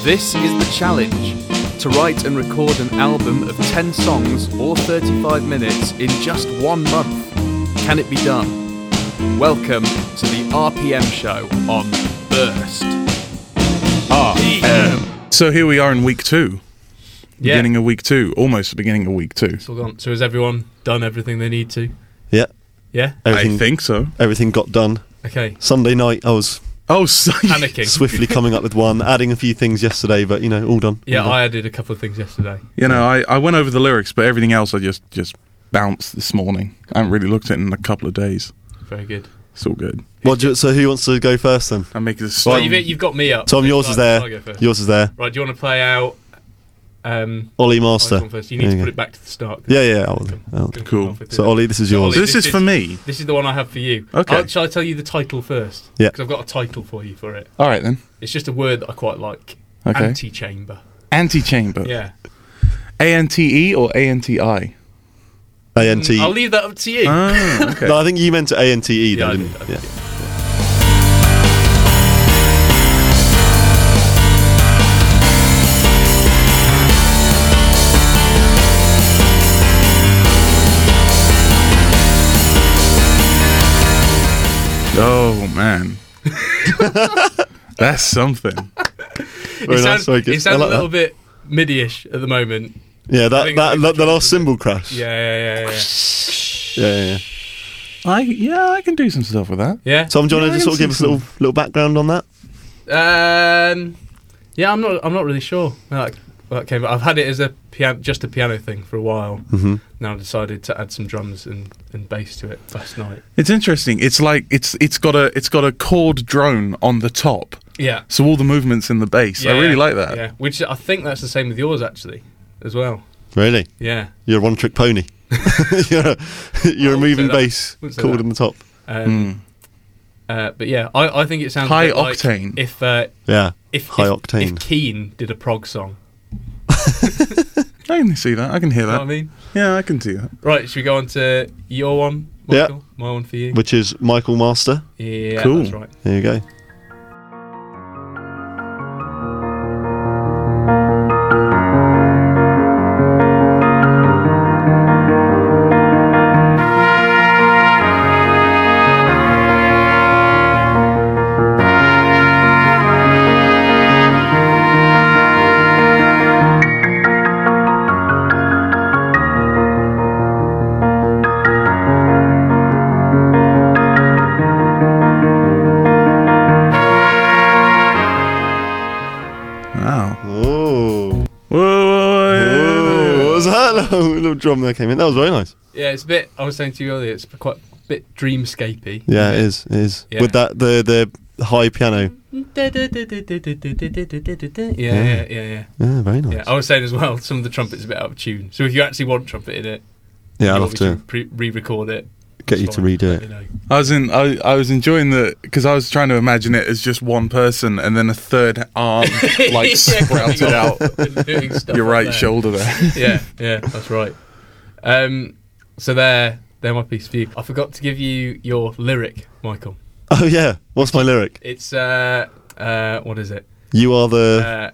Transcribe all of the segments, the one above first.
This is the challenge, to write and record an album of 10 songs or 35 minutes in just 1 month. Can it be done? Welcome to the RPM show on Burst. RPM. So here we are in week 2. Yeah. Beginning of week 2. Almost the beginning of week 2. It's all gone. So has everyone done everything they need to? Yeah, Yeah? I think so. everything got done. Okay. Sunday night, I was Oh, so Panicking. swiftly coming up with one, adding a few things yesterday, but all done. Yeah, All done. I did a couple of things yesterday. I went over the lyrics, but everything else I just bounced this morning. I haven't really looked at it in a couple of days. Very good. It's all good. So who wants to go first then? I'm making this. Well, you've got me up. Tom, yours is there. I'll go first. Yours is there. Right, do you want to play out Ollie Master. Ice one first? You need There to you put go. it back to the start. Yeah. I'll- Cool. So Ollie, this is yours. Ollie, this is for me. This is the one I have for you. Okay. Shall I tell you the title first? Yeah. Because I've got a title for you for it. All right then. It's just a word that I quite like. Okay. Antechamber. Antechamber. Yeah. ANTE or ANTI? ANT. I'll leave that up to you. Oh, okay. No, I think you meant to ANTE Yeah, though, I didn't did, you? I did, Yeah. Oh man, that's something. Very nice, very good. It sounds I like a little that. bit MIDI-ish at the moment. Yeah, I think the last cymbal crash. Yeah. Yeah. I can do some stuff with that. Yeah. Tom, do you want Yeah, to just I sort of give us a can little background on that? Yeah, I'm not really sure where that came. I've had it as just a piano thing for a while. Mm-hmm. Now I decided to add some drums and bass to it last night. It's interesting. It's like it's got a chord drone on the top, Yeah. so all the movements in the bass. I really like that. Yeah, which I think that's the same with yours actually, as well. Really? Yeah. You're a one-trick pony. you're a wouldn't moving say that. bass Wouldn't say chord that. on the top. But yeah, I think it sounds High a bit like octane. if Yeah. if High if, octane. if Keane did a prog song. I can see that. I can hear You know that. what I mean? Yeah, I can see that. Right, should we go on to your one, Yeah. Michael? My one for you. Which is Michael Master. Yeah, Cool. that's right. There you go. Wow. Oh. Whoa. What was that? Little drum there came in. That was very nice. Yeah, it's a bit. I was saying to you earlier, it's quite a bit dreamscapey. Yeah, it is. It is. Yeah. With that the high piano. Yeah. Yeah, very nice. Yeah, I was saying as well, some of the trumpet's a bit out of tune. So if you actually want trumpet in it, Yeah, I'll you have want to me re-record it. get you it's to fine, redo let it. me know. I was enjoying because I was trying to imagine it as just one person and then a third arm like sprouted out Doing stuff your up right there. shoulder there. Yeah, that's right. So they're my piece for you. I forgot to give you your lyric, Michael. Oh yeah. What's my lyric? It's what is it? You are the.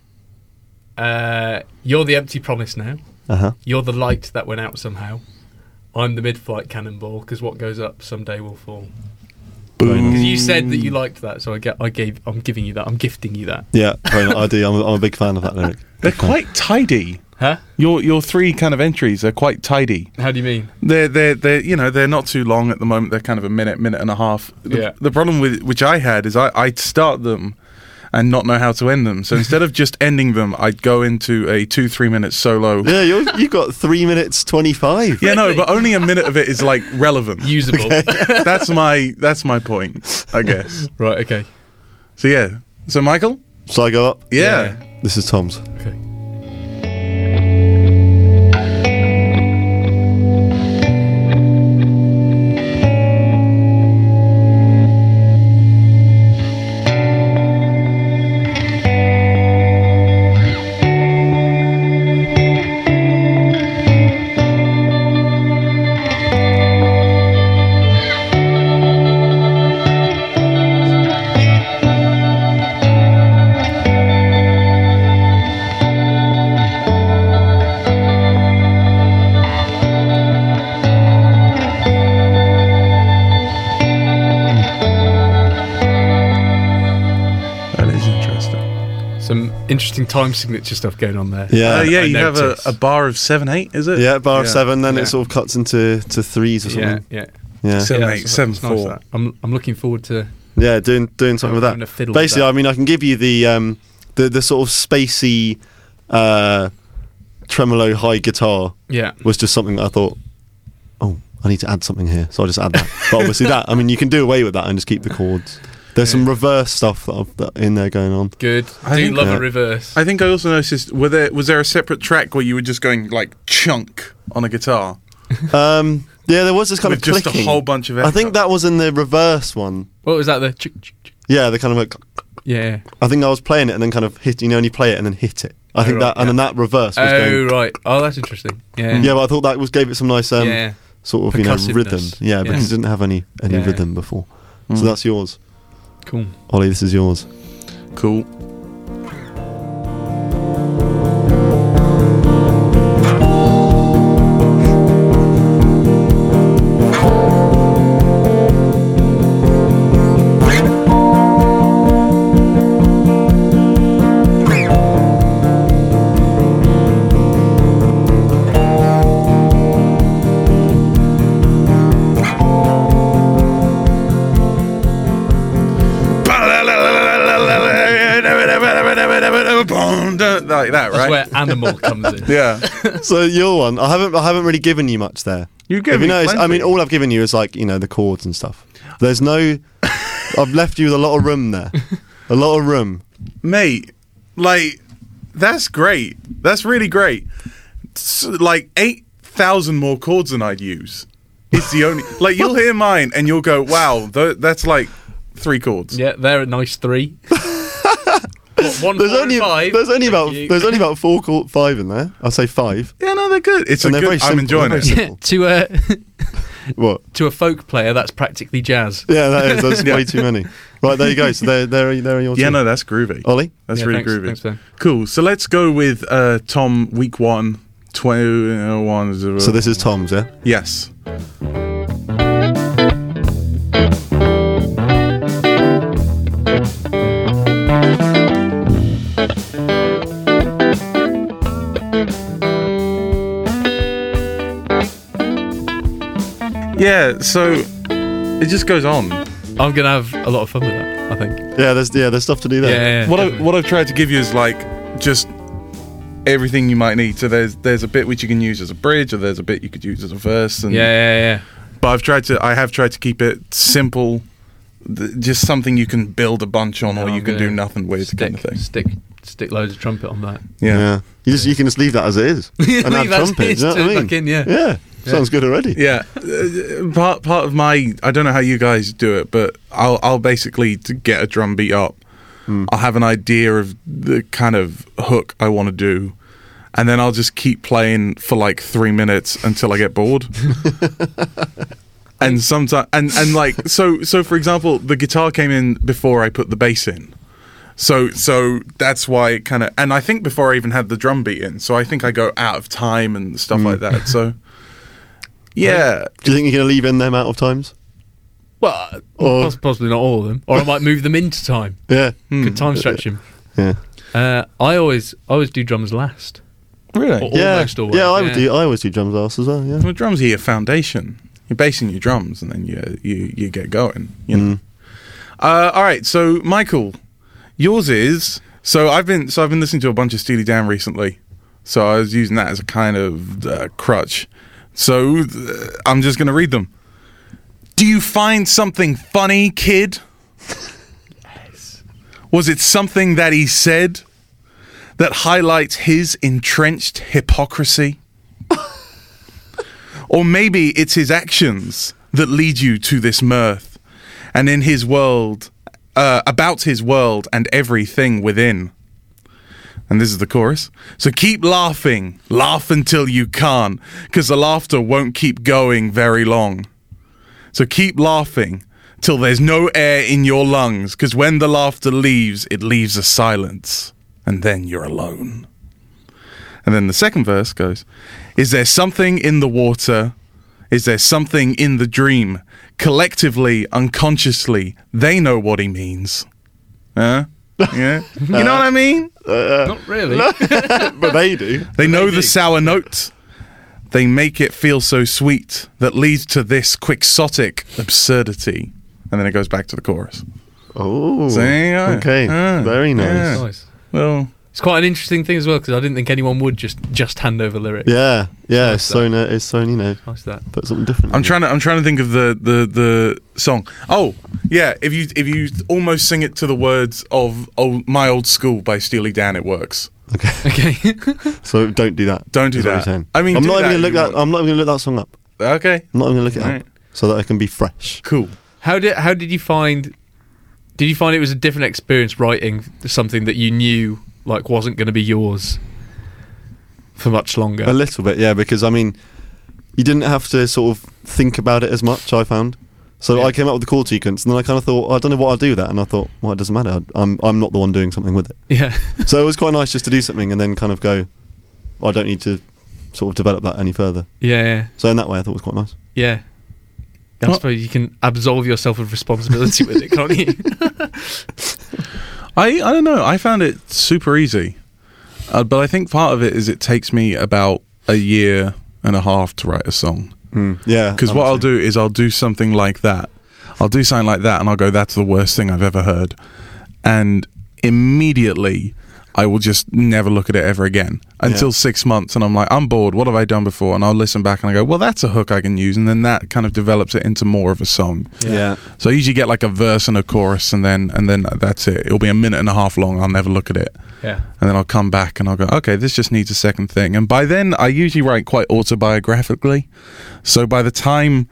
You're the empty promise now. Uh-huh. You're the light that went out somehow. I'm the mid-flight cannonball because what goes up someday will fall. Boom. You said that you liked that, so I'm giving you that. I'm gifting you that. Yeah, very nice. I do. I'm a big fan of that lyric. They're Big fan. quite tidy. Huh? Your 3 kind of entries are quite tidy. How do you mean? They're they're not too long at the moment. They're kind of a minute and a half. Yeah. The problem with which I had is I'd start them and not know how to end them. So instead of just ending them, I'd go into a 2-3 minute solo. Yeah, you got 3 minutes 25. Yeah, no, but only a minute of it is like relevant. Usable. That's my point, I guess. Right. Okay. So yeah. So Michael? So I go up. Yeah. This is Tom's. Okay. interesting time signature stuff going on there. Yeah. Yeah, I you have noticed. a bar of 7/8, is it? Yeah, bar of 7, then Yeah. it sort of cuts into threes or something. Yeah. Yeah. 7/8, that's 7/4. nice, that. I'm looking forward to Yeah, doing something with having a that. fiddle Basically, with I mean, I can give you the sort of spacey tremolo high guitar that. Yeah. was just something that I thought, oh, I need to add something here, so I just add that. But obviously, that, I mean, you can do away with that and just keep the chords. There's some reverse stuff that in there going on. Good. I Do think- love Yeah. a reverse. I think I also noticed, was there a separate track where you were just going like chunk on a guitar? Yeah, there was this kind With of just clicking. a whole bunch of I think echo. that was in the reverse one. What was that? The chick, chick, chick? Yeah, the kind of like, Yeah. I think I was playing it and then kind of hit, and you play it and then hit it. I think right, that, and then that reverse was Oh going. right. Oh, that's interesting. Yeah. Yeah, but I thought that gave it some nice Yeah. sort of Percussiveness. rhythm. Yeah, because it didn't have any Yeah. rhythm before. So that's yours, Cool. Ollie. This is yours. Cool. Like that, That's right? where Animal comes in. Yeah. So your one, I haven't really given you much there. You If gave you me notice, I mean, plenty. all I've given you is like the chords and stuff. There's no. I've left you with a lot of room there. A lot of room. Mate, like, that's great. That's really great. Like 8,000 more chords than I'd use. It's the only, like, you'll hear mine and you'll go, wow, that's like 3 chords. Yeah, they're a nice 3. What, 1, There's 4, only and 5. there's only about Thank you. there's only about 5 in there. I'll say 5. Yeah, no, they're good. It's And a they're good, very I'm simple, enjoying they're it. very Yeah, to What? to a folk player, that's practically jazz. Yeah, that is. That's Yeah. way too many. Right, there you go. So there are your Yeah, two. no, that's groovy. Ollie? That's Yeah, really thanks, groovy. thanks, Ben. Cool. So let's go with Tom, week 1, 21. So this is Tom's, yeah? Yes. Yeah, so it just goes on. I'm gonna have a lot of fun with that, I think. Yeah, there's stuff to do there. Yeah. What I've tried to give you is like just everything you might need. So there's a bit which you can use as a bridge, or there's a bit you could use as a verse. And, Yeah. But I have tried to keep it simple, just something you can build a bunch on, No, or you I'm can do gonna nothing with, kind of thing. Stick loads of trumpet on that. Yeah. You can just leave that as it is. And add Leave that trumpet. as You know it what I is, mean? back in, yeah. Yeah. Sounds good already. Yeah, part of my, I don't know how you guys do it, but I'll basically, to get a drum beat up, I'll have an idea of the kind of hook I want to do, and then I'll just keep playing for like 3 minutes until I get bored. And sometimes, and like, so for example, the guitar came in before I put the bass in. So that's why it kind of, and I think before I even had the drum beat in, so I think I go out of time and stuff like that. So yeah, Do you think you're going to leave in them out of times? Well, Or- possibly not all of them, or I might move them into time. Yeah. Could time stretch them. Yeah. I always do drums last. really. Or Yeah. almost always. Yeah, I always do drums last as well, yeah. Well, drums are your foundation. You're basing your drums, and then you get going. You know. All right. So Michael, yours is. So I've been listening to a bunch of Steely Dan recently. So I was using that as a kind of crutch. So I'm just going to read them. Do you find something funny, kid? Yes. Was it something that he said that highlights his entrenched hypocrisy? Or maybe it's his actions that lead you to this mirth, and in his world, about his world and everything within. And this is the chorus. So keep laughing, laugh until you can't, because the laughter won't keep going very long. So keep laughing till there's no air in your lungs, because when the laughter leaves, it leaves a silence, and then you're alone. And then the second verse goes, is there something in the water? Is there something in the dream? Collectively, unconsciously, they know what he means. Yeah, you know what I mean. Not really. But they do. They know do. the sour note. They make it feel so sweet that leads to this quixotic absurdity, and then it goes back to the chorus. Oh, So, yeah. okay, very nice. Yeah. Nice. Well, It's quite an interesting thing as well because I didn't think anyone would just hand over lyrics. Yeah, Nice it's so Nice that. put something different. I'm trying to think of the song. Oh, yeah. If you almost sing it to the words of My Old School by Steely Dan, it works. Okay. So don't do that. Don't do is what you're that. saying. I mean, I'm do not even that gonna if look you that. want. I'm not even gonna look that song up. Okay, I'm not even gonna look it Right. up so that I can be fresh. cool. How did you find? Did you find it was a different experience writing something that you knew like wasn't going to be yours for much longer? A little bit, yeah, because I mean, you didn't have to sort of think about it as much. I found. So Yeah. I came up with the chord sequence, and then I kind of thought, I don't know what I'll do with that, and I thought, well, it doesn't matter. I'm not the one doing something with it. Yeah. So it was quite nice just to do something and then kind of go, I don't need to sort of develop that any further. Yeah. So in that way, I thought it was quite nice. Yeah. I Well- suppose you can absolve yourself of responsibility with it, can't you? I don't know. I found it super easy, but I think part of it is it takes me about a year and a half to write a song. Yeah. Because what I'll do is I'll do something like that. I'll do something like that, and I'll go, "That's the worst thing I've ever heard," and immediately I will just never look at it ever again until 6 months, and I'm like, I'm bored. What have I done before? And I'll listen back and I go, well, that's a hook I can use, and then that kind of develops it into more of a song. Yeah. So I usually get like a verse and a chorus, and then that's it. It'll be a minute and a half long. I'll never look at it, Yeah. and then I'll come back and I'll go, okay, this just needs a second thing. And by then, I usually write quite autobiographically. So by the time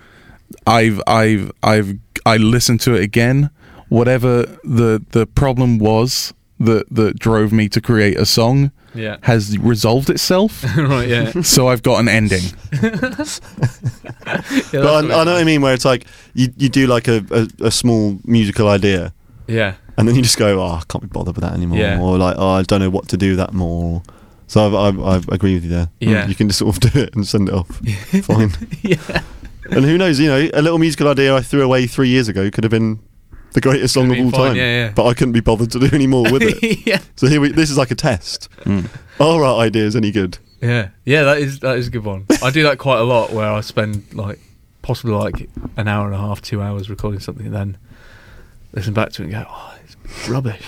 I listen to it again, whatever the problem was that drove me to create a song Yeah. has resolved itself. Right. Yeah. So I've got an ending. But I know what I mean, where it's like you do like a small musical idea, Yeah. and then you just go, oh, I can't be bothered with that anymore, Yeah. or like, oh, I don't know what to do with that more. So I agree with you there. Yeah. You can just sort of do it and send it off. Fine. Yeah. And who knows? You know, a little musical idea I threw away 3 years ago could have been the greatest song of Could've all been fine, time. yeah, yeah. But I couldn't be bothered to do any more with it. Yeah. So this is like a test. Are our ideas any good? Yeah. Yeah. That is a good one. I do that quite a lot, where I spend like possibly like an hour and a half, 2 hours recording something, and then listen back to it and go, oh, it's rubbish.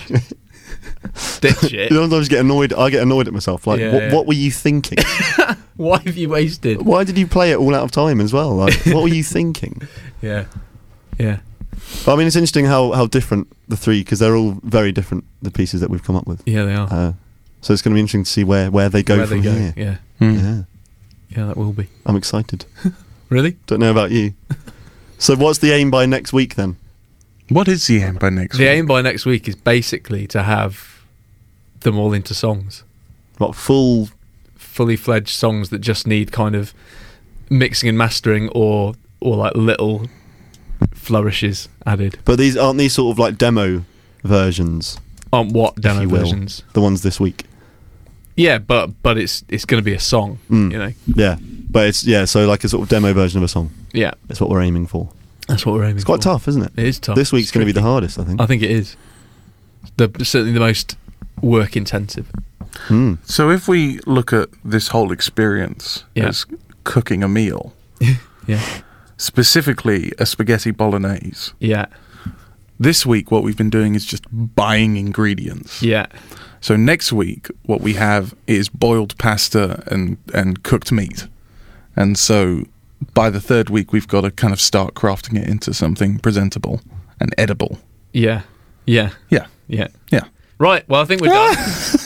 Ditch it. Sometimes I get annoyed at myself. Like, Yeah. what were you thinking? Why have you wasted? Why did you play it all out of time as well? Like, what were you thinking? Yeah. Yeah. But I mean, it's interesting how different the three, because they're all very different, the pieces that we've come up with. Yeah, they are. So it's going to be interesting to see where they go Where from they go. here. Yeah. Yeah, Yeah, that will be. I'm excited. Really? Don't know about you. So what's the aim by next week then? What is the aim by next The week? aim by next week is basically to have them all into songs. What, full... Fully fledged songs that just need kind of mixing and mastering or like little flourishes added. But aren't these sort of like demo versions, What demo you will. versions? the ones this week? Yeah, but it's going to be a song, Mm. you know. Yeah. But so like a sort of demo version of a song. Yeah, That's what we're aiming for. that's what we're aiming It's quite for. tough, isn't it? It is tough. This week's It's going to be the tricky. hardest, I think. I think it is. Certainly the most work intensive. So if we look at this whole experience Yeah. as cooking a meal, Yeah. specifically a spaghetti bolognese, Yeah. this week what we've been doing is just buying ingredients. Yeah. So next week what we have is boiled pasta and cooked meat. And so by the third week we've got to kind of start crafting it into something presentable and edible. Yeah. Yeah. Yeah. Yeah. Yeah. Right. Well, I think we're done.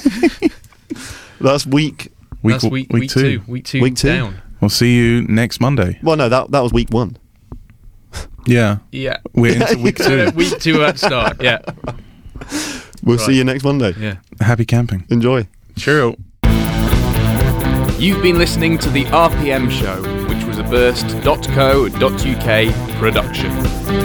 That's week... That's week two. Week two. Week two. Down. We'll see you next Monday. Well, no, that was week one. Yeah. Yeah. We're into week 2. Week 2 at start. Yeah. We'll Right. see you next Monday. Yeah. Happy camping. Enjoy. Cheerio. You've been listening to the RPM Show, which was a burst.co.uk production.